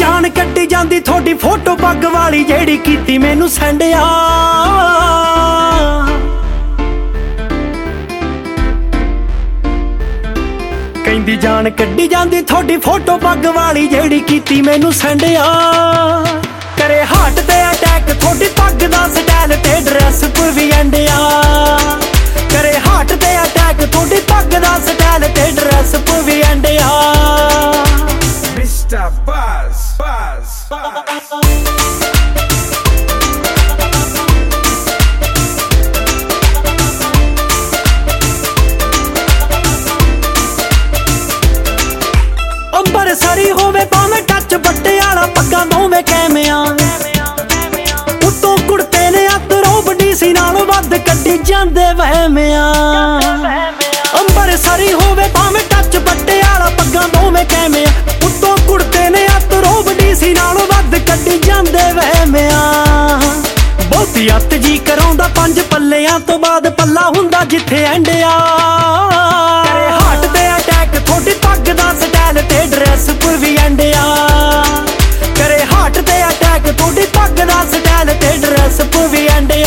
ਜਾਨ ਕੱਢੀ ਜਾਂਦੀ ਤੁਹਾਡੀ ਫੋਟੋ ਪੱਗ ਵਾਲੀ ਜਿਹੜੀ ਕੀਤੀ ਮੈਨੂੰ ਸੈਂਡਿਆ। ਕਹਿੰਦੀ ਜਾਨ ਕੱਢੀ ਜਾਂਦੀ ਤੁਹਾਡੀ ਫੋਟੋ ਪੱਗ ਵਾਲੀ ਜਿਹੜੀ ਕੀਤੀ ਮੈਨੂੰ ਸੈਂਡਿਆ। ਕਰੇ ਹਾਰਟ ਤੇ ਅਟੈਕ ਤੁਹਾਡੀ ਪੱਗ ਦਾ ਸਟਾਈਲ ਤੇ ਡਰੈਸ ਵੀ ਐਂਡਿਆ। ਕਰੇ ਹਾਰਟ ਤੇ ਅਟੈਕ ਤੁਹਾਡੀ ਪੱਗ ਦਾ ਸਟਾਈਲ ਤੇ ਡਰੈਸ ਵੀ ਐਂਡਿਆ। Mr. Buzz, Buzz, Buzz. ਅੰਬਰਸਰੀ ਹੋਵੇ ਭਾਵੇਂ ਟੱਚ ਬੱਟੇ ਵਾਲਾ ਪੱਗਾਂ ਦੋਵੇਂ ਕੈਮਿਆਂ। ਉੱਤੋਂ ਕੁੜਤੇ ਨੇ ਅਤਰੋਂ ਵੱਡੀ ਸੀ ਨਾਲੋਂ ਵੱਧ ਕੱਢੀ ਜਾਂਦੇ ਵਹਿਮਿਆਂ। ਅੰਬਰਸਰੀ ਹੋਵੇ ਭਾਵੇਂ ਟੱਚ ਬੱਟੇ ਵਾਲਾ ਪੱਗਾਂ ਦੋਵੇਂ ਕੈਮਿਆਂ। ਉੱਤੋਂ ਕੁੜਤੇ ਨੇ ਅਤਰੋਂ ਵੱਡੀ ਸੀ ਨਾਲੋਂ ਵੱਧ ਕੱਢੀ ਜਾਂਦੇ ਵਹਿਮਿਆਂ। ਬਹੁਤੀ ਅੱਤ ਜੀ ਕਰਾਉਂਦਾ 5 ਪੱਲਿਆਂ ਤੋਂ ਬਾਅਦ ਪੱਲਾ ਹੁੰਦਾ ਜਿੱਥੇ ਐਂਡਿਆ। ਕਰੇ ਹਾਰਟ ਤੇ ਅਟੈਕ ਤੁਹਾਡੀ ਪੱਗ ਦਾ ਸਟਾਈਲ ਤੇ ਡਰੈਸ ਵੀ ਐਂਡਿਆ। ਕਰੇ ਹਾਰਟ ਤੇ ਅਟੈਕ ਤੁਹਾਡੀ ਪੱਗ ਦਾ ਸਟਾਈਲ ਤੇ ਡਰੈਸ ਵੀ ਐਂਡਿਆ।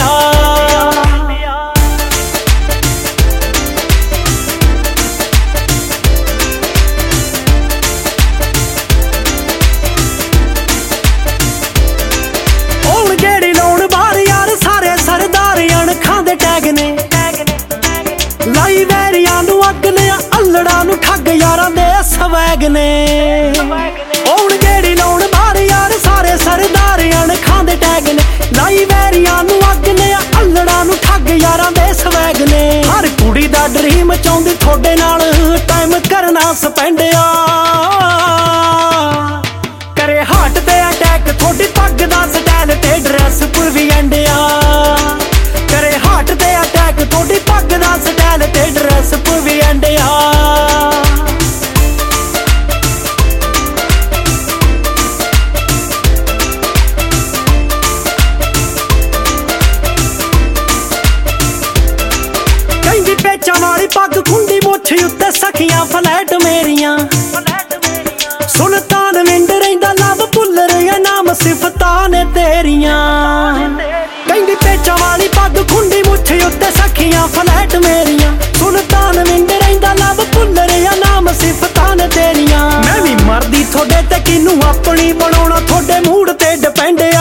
ਉਹ ਜਿਹੜੀ ਲਾਉਣ ਬਾਹਰ ਯਾਰ ਸਾਰੇ ਸਰਦਾਰ ਅਣਖਾਂ ਦੇ ਟੈਗ ਨੇ। ਲਾਈ ਵੈਰੀਆਂ ਨੂੰ ਅੱਗ ਨੇ ਅਲੜਾਂ ਨੂੰ ਠੱਗ ਯਾਰਾਂ ਦੇ ਸਵੈਗ ਨੇ। ਹੁਣ ਜਿਹੜੀ ਲਾਉਣ ਬਾਹਰ ਯਾਰ ਸਾਰੇ ਸਰਦਾਰ ਅਣਖਾਂ ਦੇ ਟੈਗ ਨੇ। ਲਾਈ ਵੈਰੀਆਂ ਨੂੰ ਅੱਗ ਨੇ ਅਲੜਾਂ ਨੂੰ ਠੱਗ ਯਾਰਾਂ ਦੇ ਸਵੈਗ ਨੇ। ਹਰ ਕੁੜੀ ਦਾ ਡ੍ਰੀਮ ਚਾਹੁੰਦੀ ਤੁਹਾਡੇ ਨਾਲ ਟਾਈਮ ਕਰਨਾ ਸਪੈਂਡਿਆ। ਕਰੇ ਹਾਰਟ ਤੇ ਅਟੈਕ ਤੁਹਾਡੀ ਪੱਗ ਦਾ ਸਟਾਈਲ ਤੇ ਡਰੈਸ ਵੀ ਐਂਡਿਆ। ਕਰੇ ਹਾਰਟ ਤੇ ਅਟੈਕ ਤੁਹਾਡੀ ਪੱਗ ਦਾ ਸਟਾਈਲ ਤੇ ਡਰੈਸ ਵੀ ਐਂਡਿਆ। ਕਹਿੰਦੀ ਪੇਚਾਂ ਵਾਲੀ ਪੱਗ ਖੁੰਡੀ ਮੁੱਛ ਉੱਤੇ ਸਖੀਆਂ ਫਲੈਟ ਮੇਰੀਆਂ। ਸੁਲਤਾਨ ਵਿੰਡ ਰਹਿੰਦਾ ਲਵ ਭੁੱਲਰ ਆ ਨਾਮ ਸਿਫਤਾਂ ਨੇ ਤੇਰੀਆਂ। ਕਹਿੰਦੀ ਪੇਚਾਂ ਵਾਲੀ ਪੱਗ ਖੁੰਡੀ ਮੁੱਛ ਉੱਤੇ ਸਖੀਆਂ ਫਲੈਟ ਮੇਰੀਆਂ। ਸੁਲਤਾਨ ਵਿੰਡ ਰਹਿੰਦਾ ਲਵ ਭੁੱਲਰ ਆ ਨਾਮ ਸਿਫਤਾਂ ਨੇ ਤੇਰੀਆਂ। ਮੈਂ ਵੀ ਮਰਦੀ ਤੁਹਾਡੇ ਤੇ ਕਿਨੂੰ ਆਪਣੀ ਬਣਾਉਣਾ ਤੁਹਾਡੇ ਮੂਡ ਤੇ ਡਿਪੈਂਡ ਆ।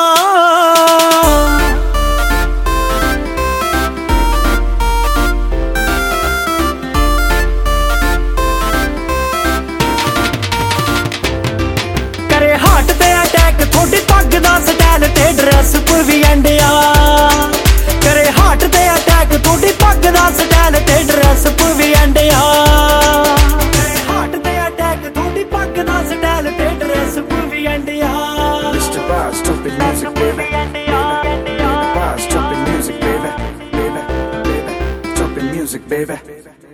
ਕਰੇ ਹਾਰਟ ਤੇ ਅਟੈਕ ਤੁਹਾਡੀ ਪੱਗ ਦਾ ਸਟਾਈਲ ਤੇ ਡਰੈਸ ਵੀ ਐਂਡਿਆ। ਕਰੇ ਹਾਰਟ ਤੇ ਅਟੈਕ ਤੁਹਾਡੀ ਪੱਗ ਦਾ ਸਟਾਈਲ ਤੇ ਡਰੈਸ ਵੀ ਐਂਡਿਆ। ਕਰੇ ਹਾਰਟ ਤੇ ਅਟੈਕ ਤੁਹਾਡੀ ਪੱਗ ਦਾ ਸਟਾਈਲ ਤੇ ਡਰੈਸ ਵੀ ਐਂਡਿਆ। Mr. Buzz, stupid music, baby. Buzz, stupid music, baby. Baby, baby, stupid music, baby.